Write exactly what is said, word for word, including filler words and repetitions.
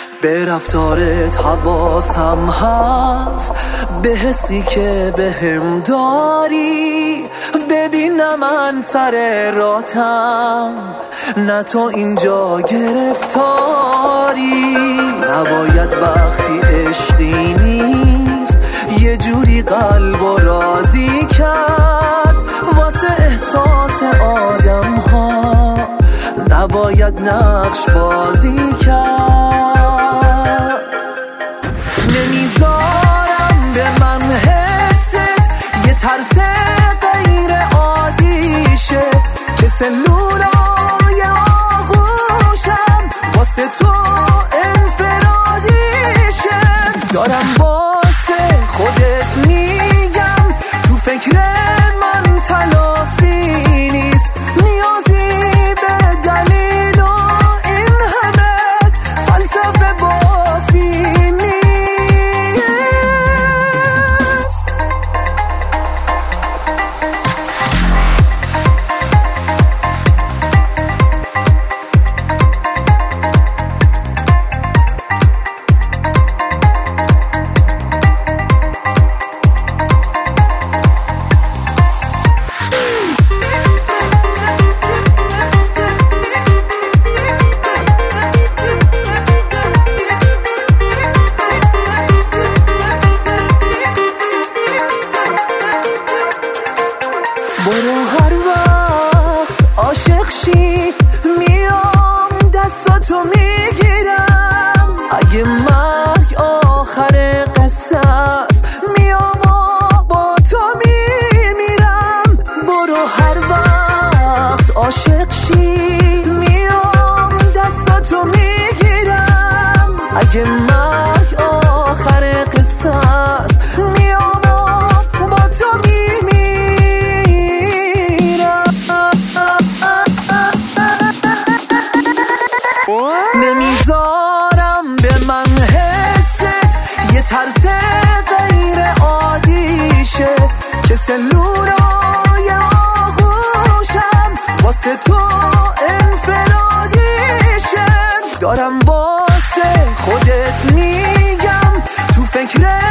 به رفتارت حواسم هست، به حسی که بهم داری. ببینم من سر راتم، نه تو اینجا گرفتاری. نباید وقتی عشقی نیست یه جوری قلب و راضی کرد. واسه احساس آدم ها نباید نقش بازی کرد. نمیذارم به من حست یه ترس غیر عادی شه، که سلولای آغوشم واسه تو انفرادی شه. دارم واسه خودت میگم تو فکر من تلافی نیست، نیازی به دلیل و این همه فلسفه بافی نیست. برو هر وقت عاشق شی میام دستاتو میگیرم. اگه مرگ آخر قصه است میام و با تو میمیرم. برو هر وقت عاشق شی میام دستاتو میگیرم. اگه مرگ آخر قصه است میام و با تو میمیرم. نمیذارم به من حست یه ترس غیر عادی شه، که سلولای آغوشم واسه تو انفرادی شه. دارم واسه خودت میگم تو فکر